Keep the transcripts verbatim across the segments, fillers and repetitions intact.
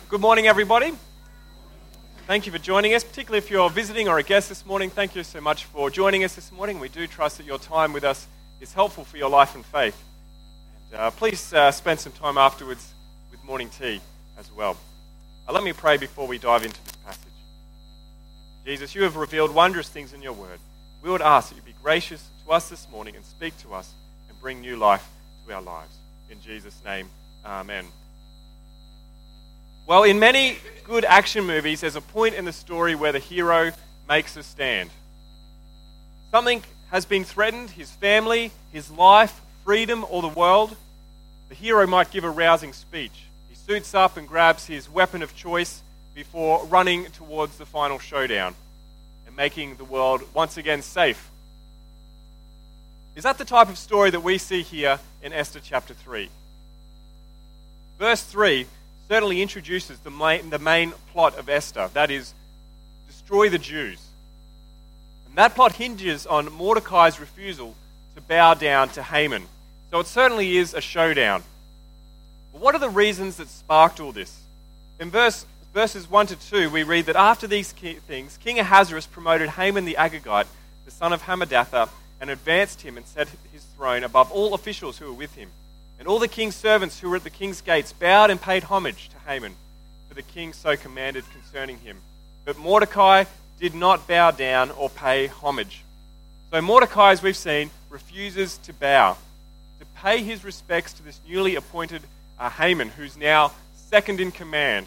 Good morning, everybody. Thank you for joining us, particularly if you're visiting or a guest this morning. Thank you so much for joining us this morning. We do trust that your time with us is helpful for your life and faith. And uh, please uh, spend some time afterwards with morning tea as well. Uh, let me pray before we dive into this passage. Jesus, you have revealed wondrous things in your word. We would ask that you be gracious to us this morning and speak to us and bring new life to our lives. In Jesus' name, amen. Well, in many good action movies, there's a point in the story where the hero makes a stand. Something has been threatened, his family, his life, freedom, or the world. The hero might give a rousing speech. He suits up and grabs his weapon of choice before running towards the final showdown and making the world once again safe. Is that the type of story that we see here in Esther chapter three? Verse three certainly introduces the main, the main plot of Esther, that is, destroy the Jews. And that plot hinges on Mordecai's refusal to bow down to Haman. So it certainly is a showdown. But what are the reasons that sparked all this? In verse, verses one to two, we read that after these things, King Ahasuerus promoted Haman the Agagite, the son of Hammedatha, and advanced him and set his throne above all officials who were with him. And all the king's servants who were at the king's gates bowed and paid homage to Haman, for the king so commanded concerning him. But Mordecai did not bow down or pay homage. So Mordecai, as we've seen, refuses to bow, to pay his respects to this newly appointed uh, Haman, who's now second in command.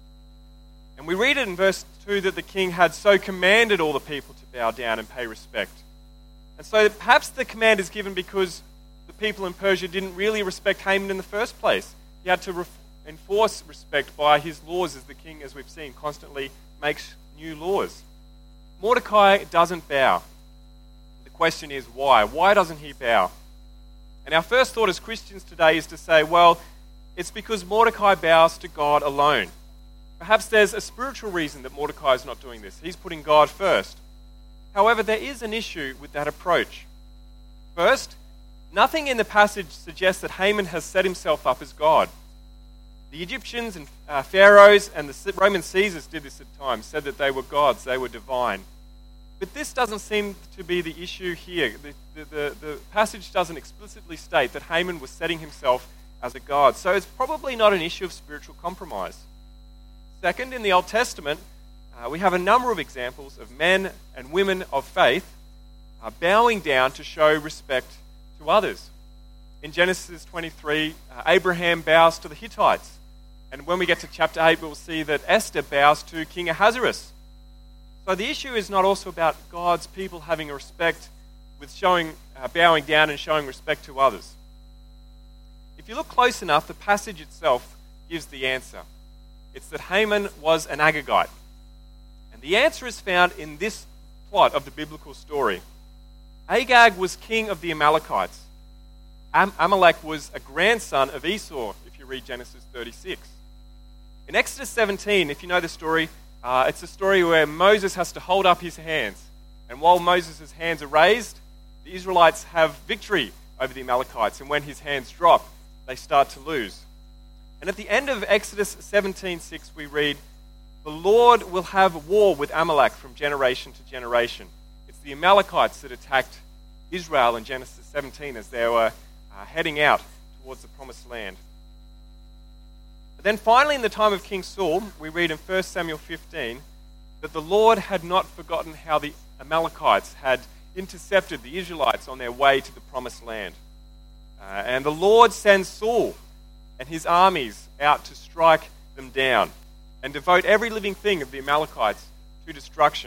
And we read it in verse two that the king had so commanded all the people to bow down and pay respect. And so perhaps the command is given because the people in Persia didn't really respect Haman in the first place. He had to re- enforce respect by his laws, as the king, as we've seen, constantly makes new laws. Mordecai doesn't bow. The question is why? Why doesn't he bow? And our first thought as Christians today is to say, well, it's because Mordecai bows to God alone. Perhaps there's a spiritual reason that Mordecai is not doing this. He's putting God first. However, there is an issue with that approach. First, nothing in the passage suggests that Haman has set himself up as God. The Egyptians and uh, pharaohs and the Roman Caesars did this at times, said that they were gods, they were divine. But this doesn't seem to be the issue here. The, the, the, the passage doesn't explicitly state that Haman was setting himself as a god. So it's probably not an issue of spiritual compromise. Second, in the Old Testament, uh, we have a number of examples of men and women of faith uh, bowing down to show respect to others. In Genesis twenty-three, uh, Abraham bows to the Hittites. And when we get to chapter eight, we'll see that Esther bows to King Ahasuerus. So the issue is not also about God's people having a respect with showing, uh, bowing down and showing respect to others. If you look close enough, the passage itself gives the answer. It's that Haman was an Agagite. And the answer is found in this plot of the biblical story. Agag was king of the Amalekites. Am- Amalek was a grandson of Esau, if you read Genesis thirty-six. In Exodus seventeen, if you know the story, uh, it's a story where Moses has to hold up his hands. And while Moses' hands are raised, the Israelites have victory over the Amalekites. And when his hands drop, they start to lose. And at the end of Exodus seventeen six, we read, "The Lord will have war with Amalek from generation to generation." It's the Amalekites that attacked Israel in Genesis seventeen as they were uh, heading out towards the promised land. But then finally, in the time of King Saul, we read in First Samuel fifteen that the Lord had not forgotten how the Amalekites had intercepted the Israelites on their way to the promised land. Uh, and the Lord sends Saul and his armies out to strike them down and devote every living thing of the Amalekites to destruction.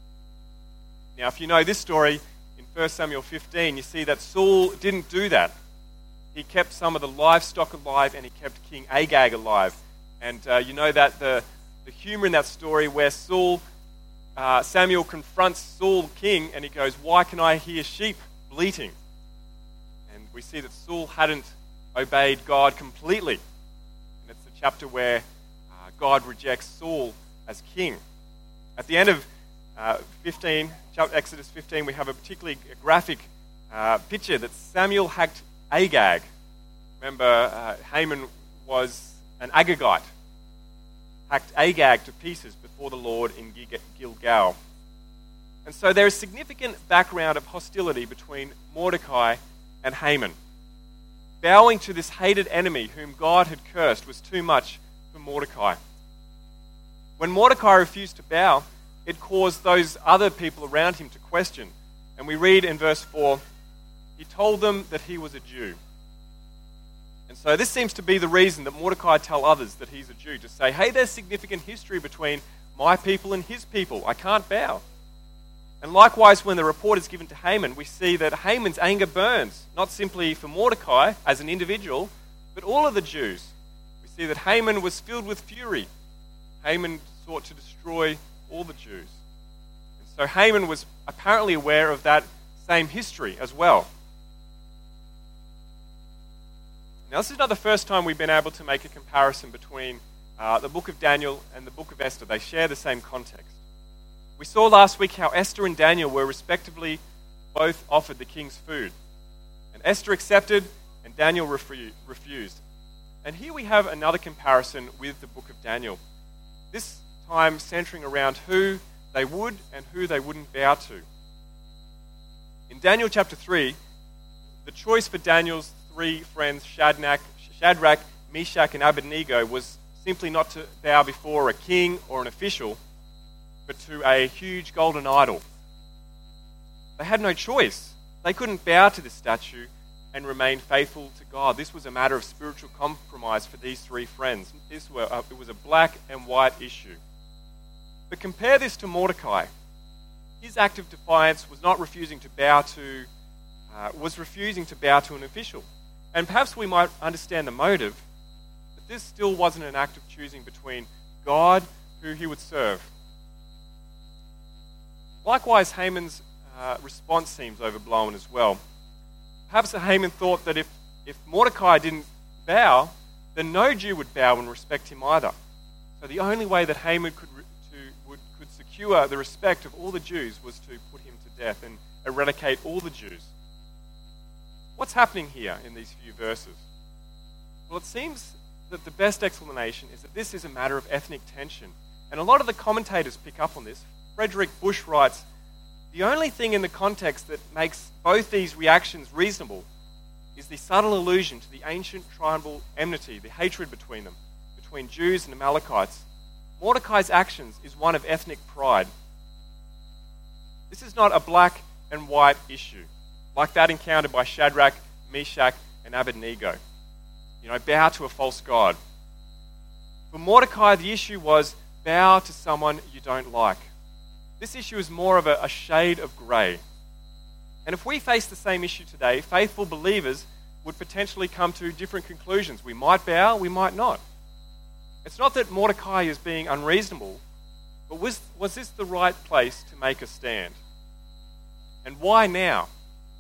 Now, if you know this story, in First Samuel fifteen, you see that Saul didn't do that. He kept some of the livestock alive and he kept King Agag alive. And uh, you know that the, the humor in that story where Saul, uh, Samuel confronts Saul, king, and he goes, "Why can I hear sheep bleating?" And we see that Saul hadn't obeyed God completely. And it's the chapter where uh, God rejects Saul as king. At the end of uh, fifteen, Exodus fifteen, we have a particularly graphic uh, picture that Samuel hacked Agag. Remember, uh, Haman was an Agagite. hacked Agag to pieces before the Lord in Gilgal. And so there is significant background of hostility between Mordecai and Haman. Bowing to this hated enemy whom God had cursed was too much for Mordecai. When Mordecai refused to bow, it caused those other people around him to question. And we read in verse four, he told them that he was a Jew. And so this seems to be the reason that Mordecai tell others that he's a Jew, to say, hey, there's significant history between my people and his people. I can't bow. And likewise, when the report is given to Haman, we see that Haman's anger burns, not simply for Mordecai as an individual, but all of the Jews. We see that Haman was filled with fury. Haman sought to destroy all the Jews. And so Haman was apparently aware of that same history as well. Now, this is not the first time we've been able to make a comparison between uh, the book of Daniel and the book of Esther. They share the same context. We saw last week how Esther and Daniel were respectively both offered the king's food. And Esther accepted and Daniel refu- refused. And here we have another comparison with the book of Daniel. This time centering around who they would and who they wouldn't bow to. In Daniel chapter three, the choice for Daniel's three friends, Shadrach, Shadrach, Meshach, and Abednego, was simply not to bow before a king or an official, but to a huge golden idol. They had no choice. They couldn't bow to this statue and remain faithful to God. This was a matter of spiritual compromise for these three friends. This were, uh, it was a black and white issue. But compare this to Mordecai. His act of defiance was not refusing to bow to, uh, was refusing to bow to an official. And perhaps we might understand the motive, but this still wasn't an act of choosing between God, who he would serve. Likewise, Haman's uh, response seems overblown as well. Perhaps Haman thought that if, if Mordecai didn't bow, then no Jew would bow and respect him either. So the only way that Haman could, to, would, could secure the respect of all the Jews was to put him to death and eradicate all the Jews. What's happening here in these few verses? Well, it seems that the best explanation is that this is a matter of ethnic tension. And a lot of the commentators pick up on this. Frederick Bush writes, the only thing in the context that makes both these reactions reasonable is the subtle allusion to the ancient tribal enmity, the hatred between them, between Jews and Amalekites. Mordecai's actions is one of ethnic pride. This is not a black and white issue, like that encountered by Shadrach, Meshach, and Abednego. You know, bow to a false god. For Mordecai, the issue was bow to someone you don't like. This issue is more of a, a shade of grey. And if we face the same issue today, faithful believers would potentially come to different conclusions. We might bow, we might not. It's not that Mordecai is being unreasonable, but was, was this the right place to make a stand? And why now?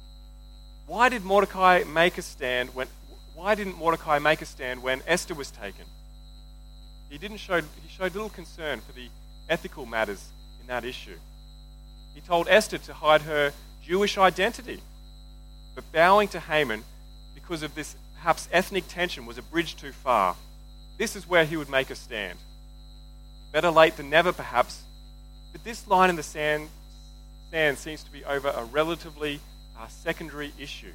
Why did Mordecai make a stand when? Why didn't Mordecai make a stand when Esther was taken? He didn't show. He showed little concern for the ethical matters in that issue. He told Esther to hide her Jewish identity, but bowing to Haman because of this perhaps ethnic tension was a bridge too far. This is where he would make a stand. Better late than never, perhaps. But this line in the sand, sand seems to be over a relatively uh, secondary issue.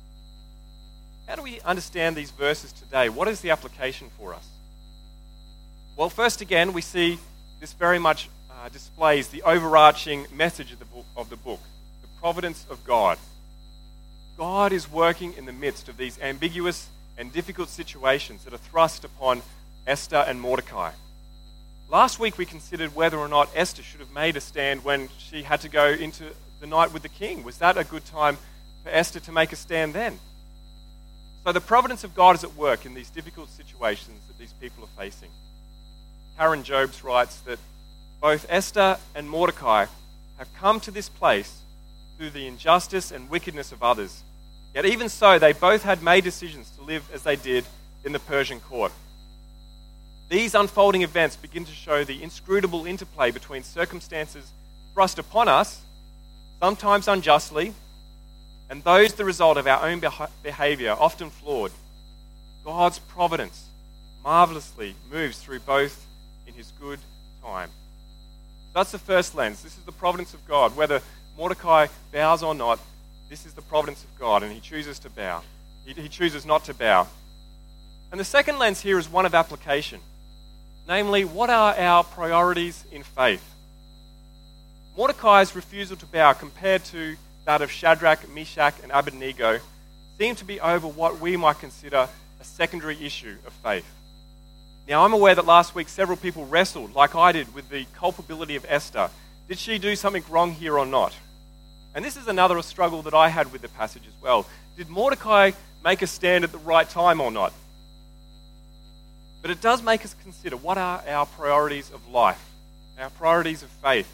How do we understand these verses today? What is the application for us? Well, first again, we see this very much uh, displays the overarching message of the, book, of the book, the providence of God. God is working in the midst of these ambiguous and difficult situations that are thrust upon Esther and Mordecai. Last week we considered whether or not Esther should have made a stand when she had to go into the night with the king. Was that a good time for Esther to make a stand then? So the providence of God is at work in these difficult situations that these people are facing. Karen Jobes writes that both Esther and Mordecai have come to this place through the injustice and wickedness of others. Yet even so, they both had made decisions to live as they did in the Persian court. These unfolding events begin to show the inscrutable interplay between circumstances thrust upon us, sometimes unjustly, and those the result of our own behavior, often flawed. God's providence marvelously moves through both in his good time. That's the first lens. This is the providence of God. Whether Mordecai bows or not, this is the providence of God, and he chooses to bow. He, he chooses not to bow. And the second lens here is one of application. Namely, what are our priorities in faith? Mordecai's refusal to bow compared to that of Shadrach, Meshach, and Abednego seem to be over what we might consider a secondary issue of faith. Now, I'm aware that last week several people wrestled, like I did, with the culpability of Esther. Did she do something wrong here or not? And this is another struggle that I had with the passage as well. Did Mordecai make a stand at the right time or not? But it does make us consider, what are our priorities of life, our priorities of faith?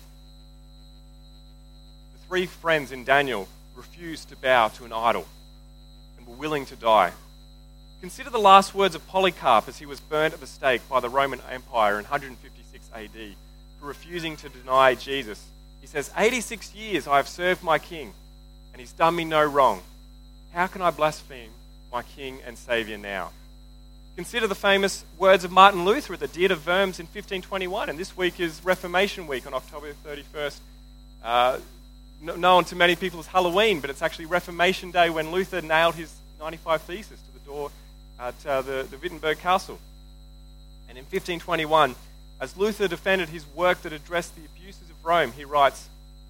The three friends in Daniel refused to bow to an idol and were willing to die. Consider the last words of Polycarp as he was burned at the stake by the Roman Empire in one hundred fifty-six A D for refusing to deny Jesus. He says, eighty-six years I have served my king, and he's done me no wrong. How can I blaspheme my king and saviour now? Consider the famous words of Martin Luther at the Diet of Worms in fifteen twenty-one, and this week is Reformation Week on October thirty-first. Uh, known to many people as Halloween, but it's actually Reformation Day when Luther nailed his ninety-five Theses to the door at uh, the, the Wittenberg Castle. And in fifteen twenty-one, as Luther defended his work that addressed the abuses of Rome, he writes,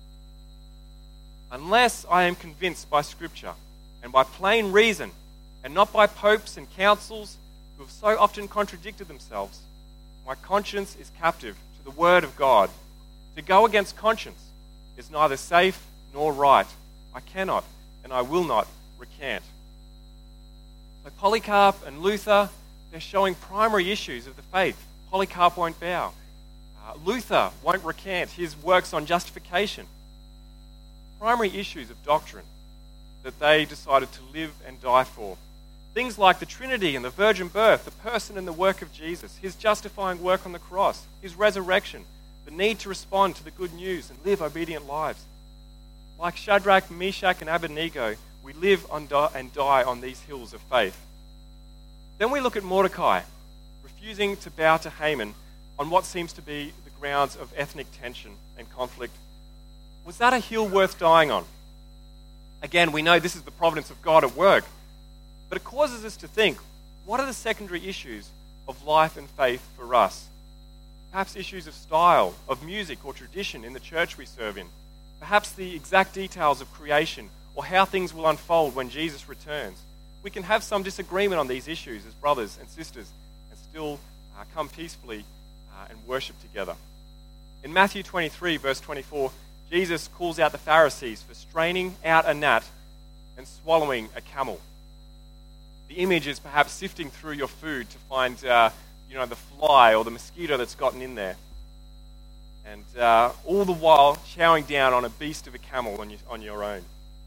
"Unless I am convinced by Scripture and by plain reason, and not by popes and councils who have so often contradicted themselves, my conscience is captive to the word of God. To go against conscience is neither safe nor right. I cannot and I will not recant." So Polycarp and Luther, they're showing primary issues of the faith. Polycarp won't bow. Uh, Luther won't recant his works on justification. Primary issues of doctrine that they decided to live and die for. Things like the Trinity and the virgin birth, the person and the work of Jesus, his justifying work on the cross, his resurrection, the need to respond to the good news and live obedient lives. Like Shadrach, Meshach, and Abednego, we live and die on these hills of faith. Then we look at Mordecai, refusing to bow to Haman on what seems to be the grounds of ethnic tension and conflict. Was that a hill worth dying on? Again, we know this is the providence of God at work, but it causes us to think, what are the secondary issues of life and faith for us? Perhaps issues of style, of music or tradition in the church we serve in. Perhaps the exact details of creation or how things will unfold when Jesus returns. We can have some disagreement on these issues as brothers and sisters and still uh, come peacefully uh, and worship together. In Matthew twenty-three, verse twenty-four, Jesus calls out the Pharisees for straining out a gnat and swallowing a camel. The image is perhaps sifting through your food to find uh, you know, the fly or the mosquito that's gotten in there. And uh, all the while chowing down on a beast of a camel on your, on your own.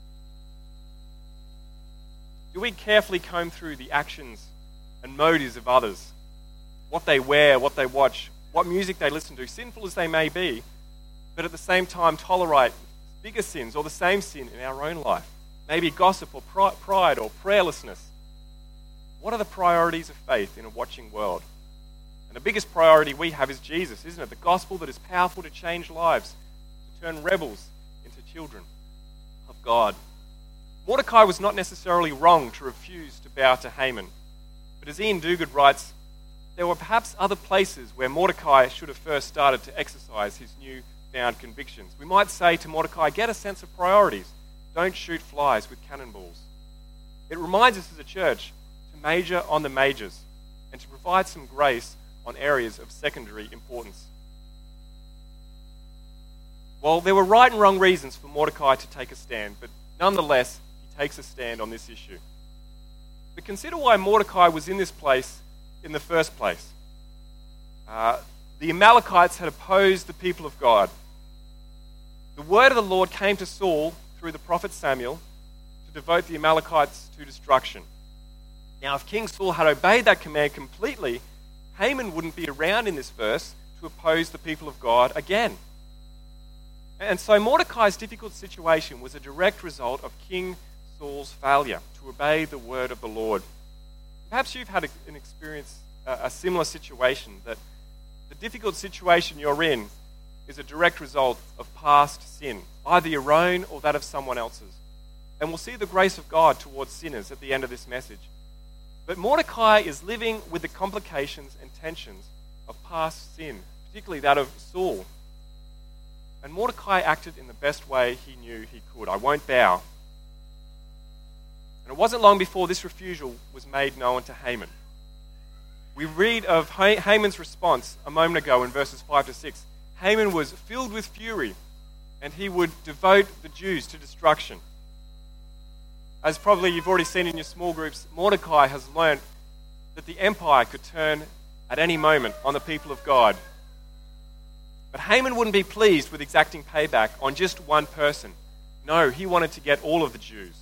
Do we carefully comb through the actions and motives of others? What they wear, what they watch, what music they listen to, sinful as they may be, but at the same time tolerate bigger sins or the same sin in our own life? Maybe gossip or pride or prayerlessness. What are the priorities of faith in a watching world? And the biggest priority we have is Jesus, isn't it? The gospel that is powerful to change lives, to turn rebels into children of God. Mordecai was not necessarily wrong to refuse to bow to Haman. But as Ian Duguid writes, there were perhaps other places where Mordecai should have first started to exercise his new-found convictions. We might say to Mordecai, get a sense of priorities. Don't shoot flies with cannonballs. It reminds us as a church to major on the majors and to provide some grace on areas of secondary importance. Well, there were right and wrong reasons for Mordecai to take a stand, but nonetheless, he takes a stand on this issue. But consider why Mordecai was in this place in the first place. Uh, the Amalekites had opposed the people of God. The word of the Lord came to Saul through the prophet Samuel to devote the Amalekites to destruction. Now, if King Saul had obeyed that command completely, Haman wouldn't be around in this verse to oppose the people of God again. And so Mordecai's difficult situation was a direct result of King Saul's failure to obey the word of the Lord. Perhaps you've had an experience, a similar situation, that The difficult situation you're in is a direct result of past sin, either your own or that of someone else's. And we'll see the grace of God towards sinners at the end of this message. But Mordecai is living with the complications and tensions of past sin, particularly that of Saul. And Mordecai acted in the best way he knew he could. I won't bow. And it wasn't long before this refusal was made known to Haman. We read of Haman's response a moment ago in verses five to six. Haman was filled with fury, and he would devote the Jews to destruction. As probably you've already seen in your small groups, Mordecai has learned that the empire could turn at any moment on the people of God. But Haman wouldn't be pleased with exacting payback on just one person. No, he wanted to get all of the Jews.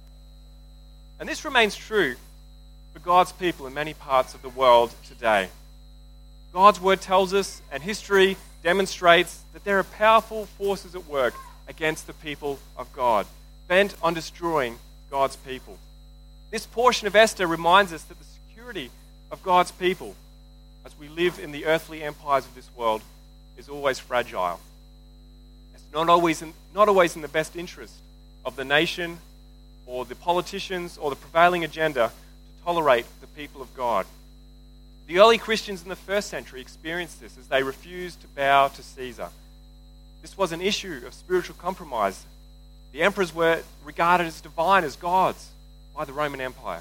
And this remains true for God's people in many parts of the world today. God's word tells us, and history demonstrates, that there are powerful forces at work against the people of God, bent on destroying God's people. This portion of Esther reminds us that the security of God's people, as we live in the earthly empires of this world, is always fragile. It's not always in, not always in the best interest of the nation or the politicians or the prevailing agenda to tolerate the people of God. The early Christians in the first century experienced this as they refused to bow to Caesar. This was an issue of spiritual compromise. The emperors were regarded as divine, as gods, by the Roman Empire.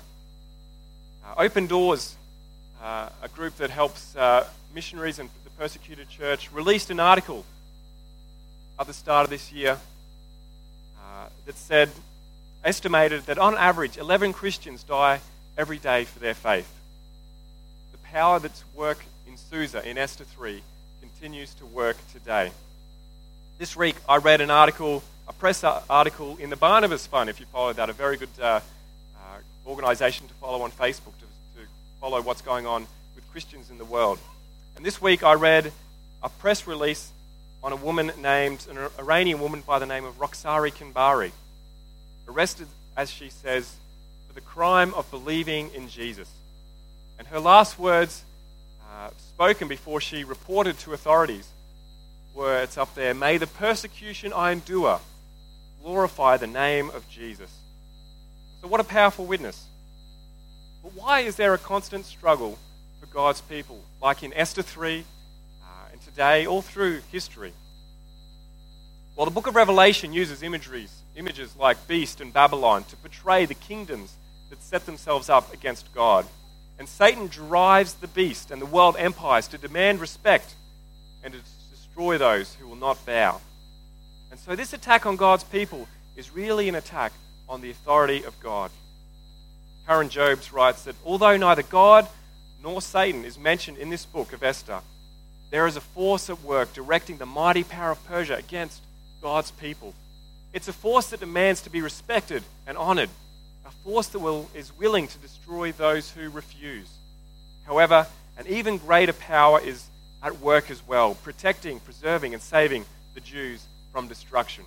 Uh, Open Doors, uh, a group that helps uh, missionaries and the persecuted church, released an article at the start of this year uh, that said, estimated that on average, eleven Christians die every day for their faith. The power that's at work in Susa, in Esther three, continues to work today. This week, I read an article, a press article in the Barnabas Fund, if you follow that, a very good uh, uh, organisation to follow on Facebook, to, to follow what's going on with Christians in the world. And this week, I read a press release on a woman named, an Iranian woman by the name of Roxari Kinbari, arrested, as she says, for the crime of believing in Jesus. And her last words, uh, spoken before she reported to authorities, were, it's up there, "May the persecution I endure glorify the name of Jesus." So what a powerful witness. But why is there a constant struggle for God's people, like in Esther three uh, and today, all through history? Well, the book of Revelation uses imageries, images like beast and Babylon to portray the kingdoms that set themselves up against God. And Satan drives the beast and the world empires to demand respect and to destroy those who will not bow. And so this attack on God's people is really an attack on the authority of God. Karen Jobes writes that although neither God nor Satan is mentioned in this book of Esther, there is a force at work directing the mighty power of Persia against God's people. It's a force that demands to be respected and honored, a force that will, is willing to destroy those who refuse. However, an even greater power is at work as well, protecting, preserving, and saving the Jews from destruction.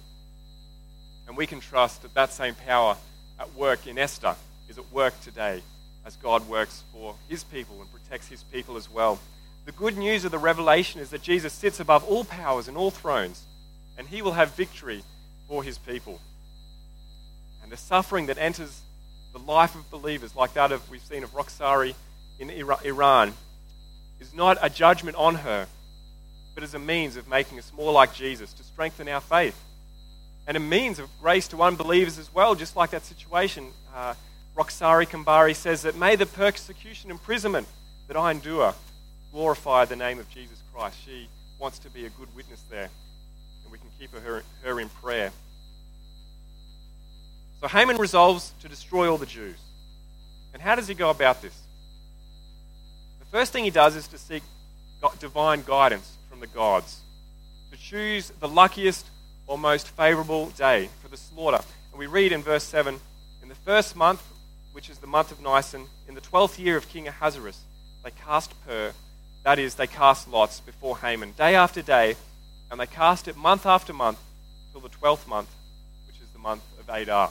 And we can trust that that same power at work in Esther is at work today as God works for his people and protects his people as well. The good news of the revelation is that Jesus sits above all powers and all thrones, and he will have victory for his people. And the suffering that enters the life of believers, like that of we've seen of Roxari in Iran, is not a judgment on her, but as a means of making us more like Jesus, to strengthen our faith. And a means of grace to unbelievers as well, just like that situation. Uh, Roxari Kambari says that, "May the persecution and imprisonment that I endure glorify the name of Jesus Christ." She wants to be a good witness there, and we can keep her, her in prayer. So Haman resolves to destroy all the Jews. And how does he go about this? The first thing he does is to seek divine guidance from the gods, to choose the luckiest or most favorable day for the slaughter. And we read in verse seven, "In the first month, which is the month of Nisan, in the twelfth year of King Ahasuerus, they cast pur," that is, they cast lots before Haman, day after day, and they cast it month after month till the twelfth month, which is the month of Adar.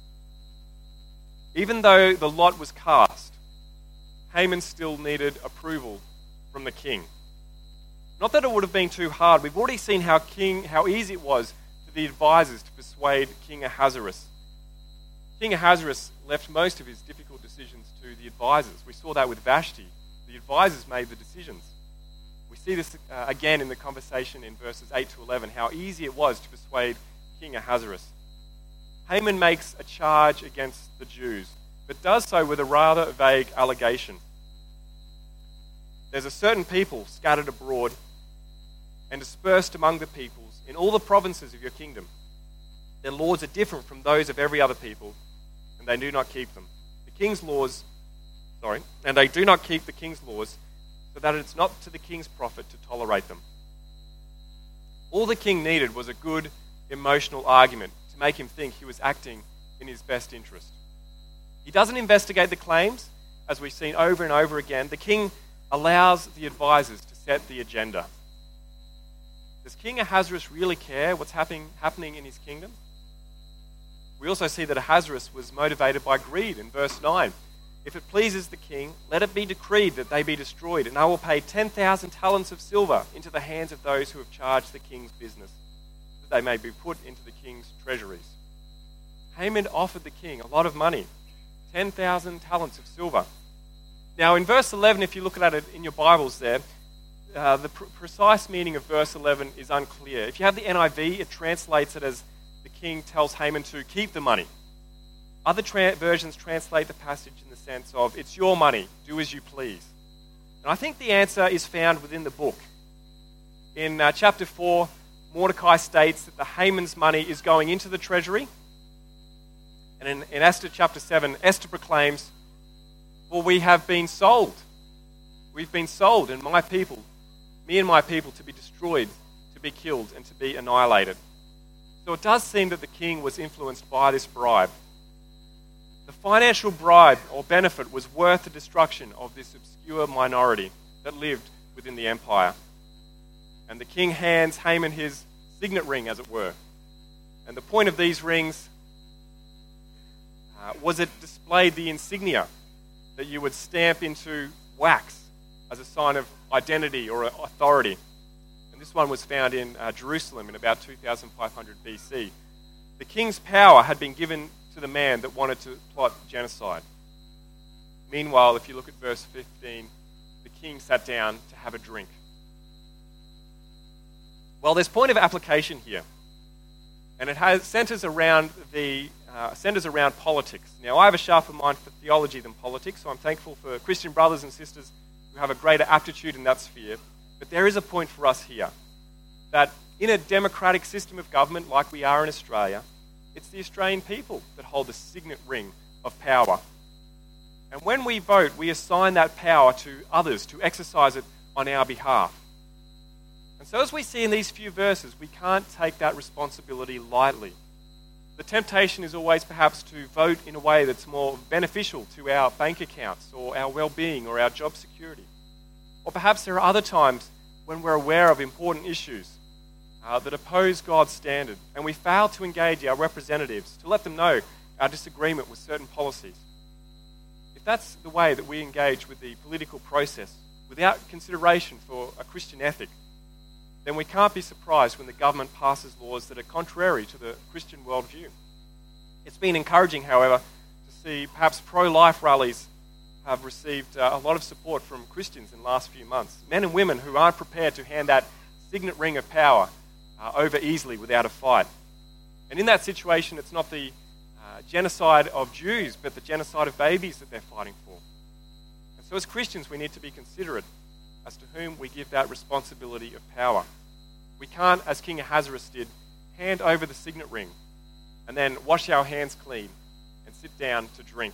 Even though the lot was cast, Haman still needed approval from the king. Not that it would have been too hard. We've already seen how king, how easy it was for the advisors to persuade King Ahasuerus. King Ahasuerus left most of his difficult decisions to the advisors. We saw that with Vashti. The advisors made the decisions. We see this uh, again in the conversation in verses eight to eleven, how easy it was to persuade King Ahasuerus. Haman makes a charge against the Jews, but does so with a rather vague allegation. There's a certain people scattered abroad and dispersed among the peoples in all the provinces of your kingdom. Their laws are different from those of every other people, and they do not keep them. The king's laws, sorry, and they do not keep the king's laws, so that it's not to the king's profit to tolerate them. All the king needed was a good emotional argument to make him think he was acting in his best interest. He doesn't investigate the claims, as we've seen over and over again. The king allows the advisors to set the agenda. Does King Ahasuerus really care what's happening, happening in his kingdom? We also see that Ahasuerus was motivated by greed in verse nine. If it pleases the king, let it be decreed that they be destroyed, and I will pay ten thousand talents of silver into the hands of those who have charged the king's business, that they may be put into the king's treasuries. Haman offered the king a lot of money, ten thousand talents of silver. Now in verse eleven, if you look at it in your Bibles there, uh, the pr- precise meaning of verse eleven is unclear. If you have the N I V, it translates it as the king tells Haman to keep the money. Other tra- versions translate the passage in the sense of, it's your money, do as you please. And I think the answer is found within the book. In uh, chapter four, Mordecai states that the Haman's money is going into the treasury. And in, in Esther chapter seven, Esther proclaims, well, we have been sold. We've been sold, and my people, me and my people, to be destroyed, to be killed, and to be annihilated. So it does seem that the king was influenced by this bribe. The financial bribe or benefit was worth the destruction of this obscure minority that lived within the empire. And the king hands Haman his signet ring, as it were. And the point of these rings uh, was it displayed the insignia that you would stamp into wax as a sign of identity or authority. And this one was found in uh, Jerusalem in about two thousand five hundred B C. The king's power had been given to the man that wanted to plot genocide. Meanwhile, if you look at verse fifteen, the king sat down to have a drink. Well, there's point of application here, and it has centers around the uh, centers around politics. Now, I have a sharper mind for theology than politics, so I'm thankful for Christian brothers and sisters who have a greater aptitude in that sphere. But there is a point for us here, that in a democratic system of government like we are in Australia, it's the Australian people that hold the signet ring of power. And when we vote, we assign that power to others to exercise it on our behalf. And so as we see in these few verses, we can't take that responsibility lightly. The temptation is always perhaps to vote in a way that's more beneficial to our bank accounts or our well-being or our job security. Or perhaps there are other times when we're aware of important issues uh, that oppose God's standard, and we fail to engage our representatives to let them know our disagreement with certain policies. If that's the way that we engage with the political process without consideration for a Christian ethic, then we can't be surprised when the government passes laws that are contrary to the Christian worldview. It's been encouraging, however, to see perhaps pro-life rallies have received uh, a lot of support from Christians in the last few months. Men and women who aren't prepared to hand that signet ring of power uh, over easily without a fight. And in that situation, it's not the uh, genocide of Jews, but the genocide of babies that they're fighting for. And so as Christians, we need to be considerate as to whom we give that responsibility of power. We can't, as King Ahasuerus did, hand over the signet ring and then wash our hands clean and sit down to drink.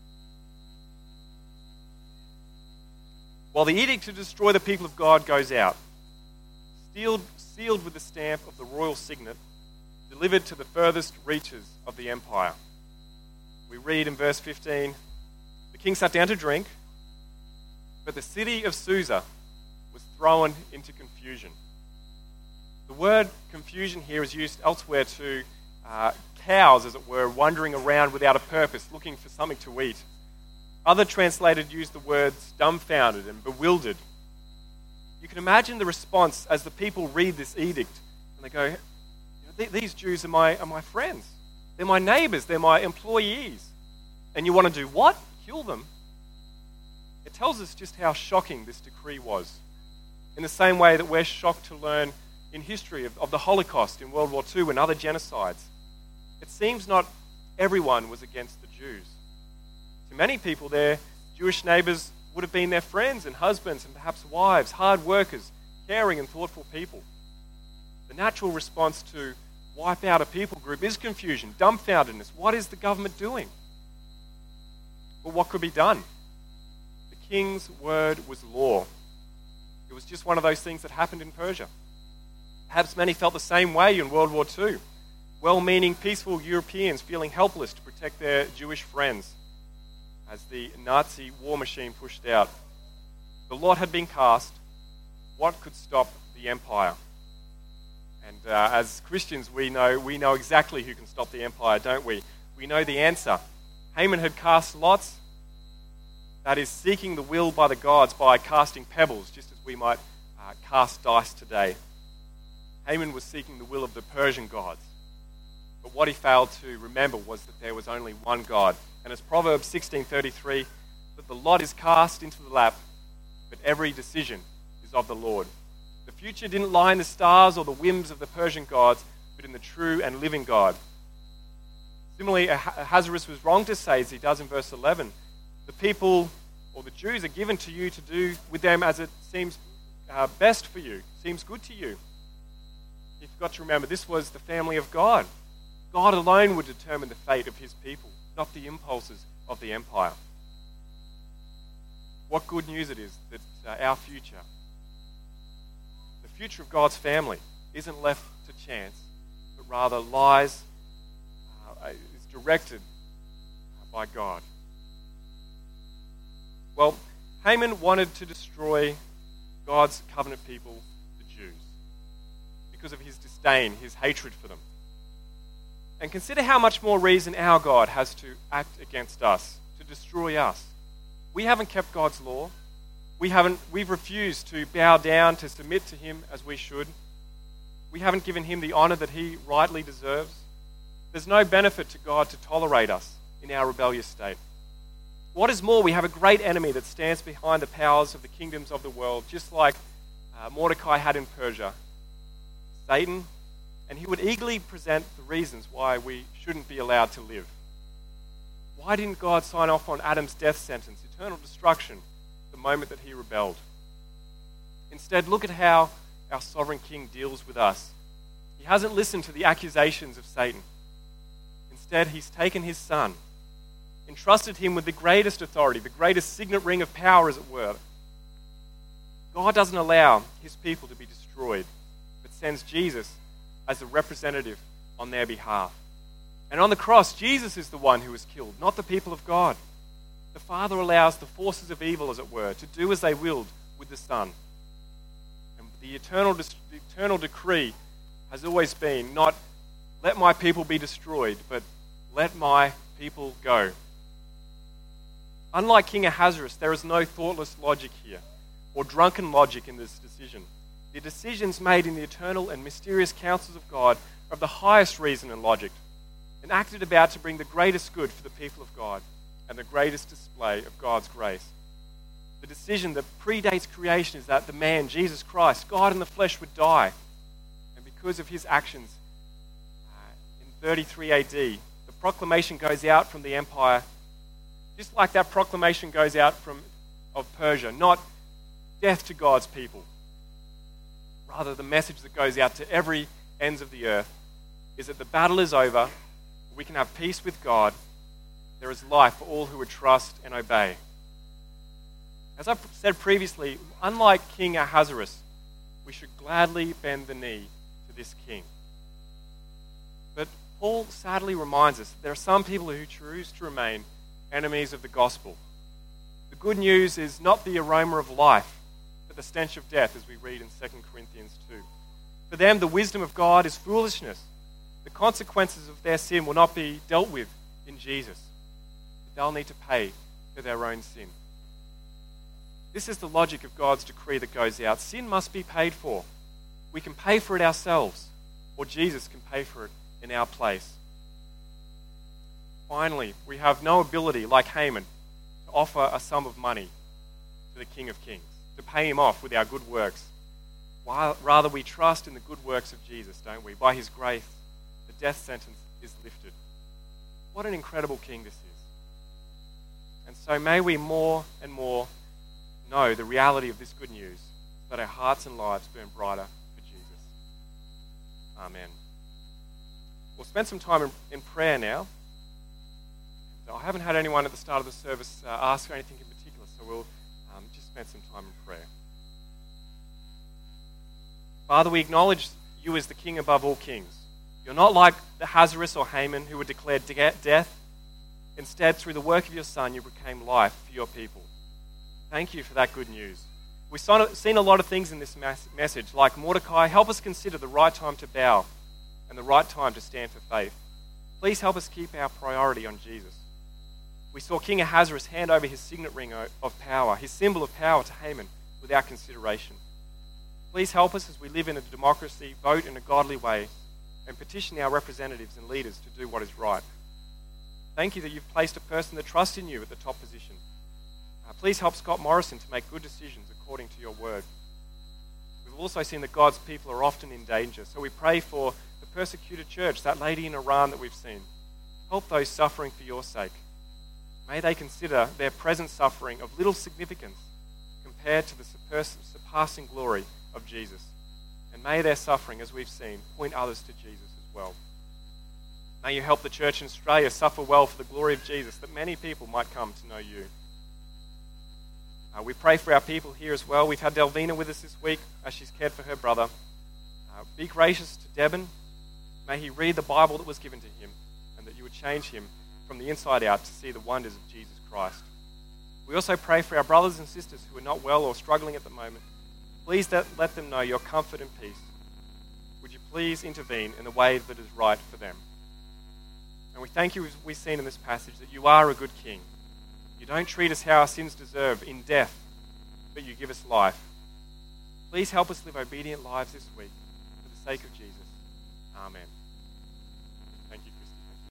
While the edict to destroy the people of God goes out, sealed, sealed with the stamp of the royal signet, delivered to the furthest reaches of the empire. We read in verse fifteen, the king sat down to drink, but the city of Susa was thrown into confusion. The word confusion here is used elsewhere to uh, cows, as it were, wandering around without a purpose, looking for something to eat. Other translators use the words dumbfounded and bewildered. you can imagine the response as the people read this edict and they go, these Jews are my, are my friends. They're my neighbors. They're my employees. And you want to do what? Kill them? It tells us just how shocking this decree was. In the same way that we're shocked to learn in history of, of the Holocaust in World War Two and other genocides. It seems not everyone was against the Jews. To many people, their Jewish neighbors would have been their friends and husbands and perhaps wives, hard workers, caring and thoughtful people. The natural response to wipe out a people group is confusion, dumbfoundedness. What is the government doing? But what could be done? The king's word was law. It was just one of those things that happened in Persia. Perhaps many felt the same way in World War Two. Well-meaning, peaceful Europeans feeling helpless to protect their Jewish friends as the Nazi war machine pushed out. The lot had been cast. What could stop the empire? And uh, as Christians, we know we know exactly who can stop the empire, don't we? We know the answer. Haman had cast lots. That is, seeking the will by the gods by casting pebbles, just as we might uh, cast dice today. Haman was seeking the will of the Persian gods. But what he failed to remember was that there was only one God. And as Proverbs sixteen thirty-three, that the lot is cast into the lap, but every decision is of the Lord. The future didn't lie in the stars or the whims of the Persian gods, but in the true and living God. Similarly, Ahasuerus was wrong to say, as he does in verse eleven, the people or the Jews are given to you to do with them as it seems uh, best for you, seems good to you. You've got to remember, this was the family of God. God alone would determine the fate of his people, not the impulses of the empire. What good news it is that uh, our future, the future of God's family, isn't left to chance, but rather lies, uh, is directed by God. Well, Haman wanted to destroy God's covenant people, the Jews, because of his disdain, his hatred for them. And consider how much more reason our God has to act against us, to destroy us. We haven't kept God's law. We haven't, we've refused to bow down, to submit to him as we should. We haven't given him the honor that he rightly deserves. There's no benefit to God to tolerate us in our rebellious state. What is more, we have a great enemy that stands behind the powers of the kingdoms of the world, just like uh, Mordecai had in Persia, Satan, and he would eagerly present the reasons why we shouldn't be allowed to live. Why didn't God sign off on Adam's death sentence, eternal destruction, the moment that he rebelled? Instead, look at how our sovereign king deals with us. He hasn't listened to the accusations of Satan. Instead, he's taken his son, entrusted him with the greatest authority, the greatest signet ring of power, as it were. God doesn't allow his people to be destroyed, but sends Jesus as a representative on their behalf. And on the cross, Jesus is the one who was killed, not the people of God. The Father allows the forces of evil, as it were, to do as they willed with the Son. And the eternal, the eternal decree has always been not, let my people be destroyed, but let my people go. Unlike King Ahasuerus, there is no thoughtless logic here, or drunken logic in this decision. The decisions made in the eternal and mysterious counsels of God are of the highest reason and logic, and acted about to bring the greatest good for the people of God and the greatest display of God's grace. The decision that predates creation is that the man, Jesus Christ, God in the flesh, would die. And because of his actions, uh, in thirty-three A D, the proclamation goes out from the empire, just like that proclamation goes out from of Persia, not death to God's people. Rather, the message that goes out to every ends of the earth is that the battle is over, we can have peace with God, there is life for all who would trust and obey. As I've said previously, unlike King Ahasuerus, we should gladly bend the knee to this king. But Paul sadly reminds us that there are some people who choose to remain enemies of the gospel. The good news is not the aroma of life, the stench of death, as we read in Second Corinthians two. For them, the wisdom of God is foolishness. The consequences of their sin will not be dealt with in Jesus. But they'll need to pay for their own sin. This is the logic of God's decree that goes out. Sin must be paid for. We can pay for it ourselves, or Jesus can pay for it in our place. Finally, we have no ability, like Haman, to offer a sum of money to the King of Kings, to pay him off with our good works. While, rather, we trust in the good works of Jesus, don't we? By his grace, the death sentence is lifted. What an incredible King this is. And so may we more and more know the reality of this good news, so that our hearts and lives burn brighter for Jesus. Amen. We'll spend some time in, in prayer now. I haven't had anyone at the start of the service uh, ask for anything in particular, so we'll um, just spend some time in prayer. Father, we acknowledge you as the King above all kings. You're not like the Ahasuerus or Haman who were declared de- death. Instead, through the work of your Son, you became life for your people. Thank you for that good news. We've seen a lot of things in this mass- message, like Mordecai. Help us consider the right time to bow and the right time to stand for faith. Please help us keep our priority on Jesus. We saw King Ahasuerus hand over his signet ring of power, his symbol of power, to Haman without consideration. Please help us as we live in a democracy, vote in a godly way, and petition our representatives and leaders to do what is right. Thank you that you've placed a person that trusts in you at the top position. Uh, please help Scott Morrison to make good decisions according to your word. We've also seen that God's people are often in danger, so we pray for the persecuted church, that lady in Iran that we've seen. Help those suffering for your sake. May they consider their present suffering of little significance compared to the surpassing glory of Jesus. And may their suffering, as we've seen, point others to Jesus as well. May you help the church in Australia suffer well for the glory of Jesus, that many people might come to know you. Uh, we pray for our people here as well. We've had Delvina with us this week as she's cared for her brother. Uh, be gracious to Deben. May he read the Bible that was given to him, and that you would change him from the inside out to see the wonders of Jesus Christ. We also pray for our brothers and sisters who are not well or struggling at the moment. Please let, let them know your comfort and peace. Would you please intervene in the way that is right for them? And we thank you, as we've seen in this passage, that you are a good King. You don't treat us how our sins deserve, in death, but you give us life. Please help us live obedient lives this week for the sake of Jesus. Amen.